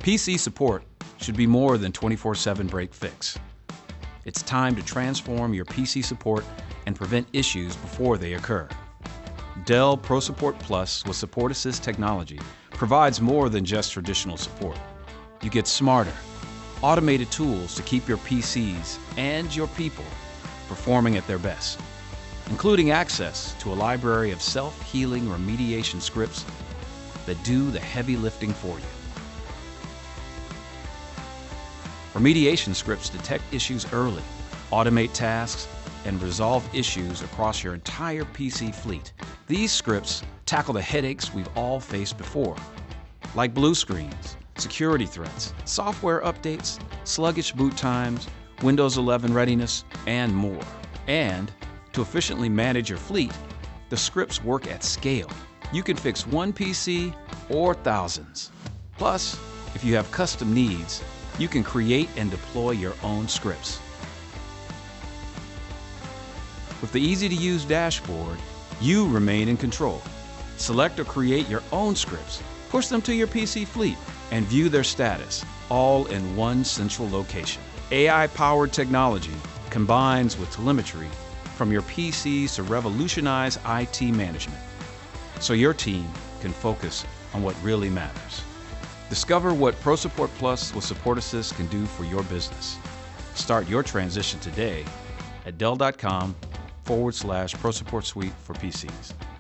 PC support should be more than 24/7 break fix. It's time to transform your PC support and prevent issues before they occur. Dell ProSupport Plus with Support Assist technology provides more than just traditional support. You get smarter, automated tools to keep your PCs and your people performing at their best, including access to a library of self-healing remediation scripts that do the heavy lifting for you. Remediation scripts detect issues early, automate tasks, and resolve issues across your entire PC fleet. These scripts tackle the headaches we've all faced before, like blue screens, security threats, software updates, sluggish boot times, Windows 11 readiness, and more. And to efficiently manage your fleet, the scripts work at scale. You can fix one PC or thousands. Plus, if you have custom needs, you can create and deploy your own scripts. With the easy-to-use dashboard, you remain in control. Select or create your own scripts, push them to your PC fleet, and view their status, all in one central location. AI-powered technology combines with telemetry from your PCs to revolutionize IT management, so your team can focus on what really matters. Discover what ProSupport Plus with Support Assist can do for your business. Start your transition today at Dell.com/ProSupport Suite for PCs.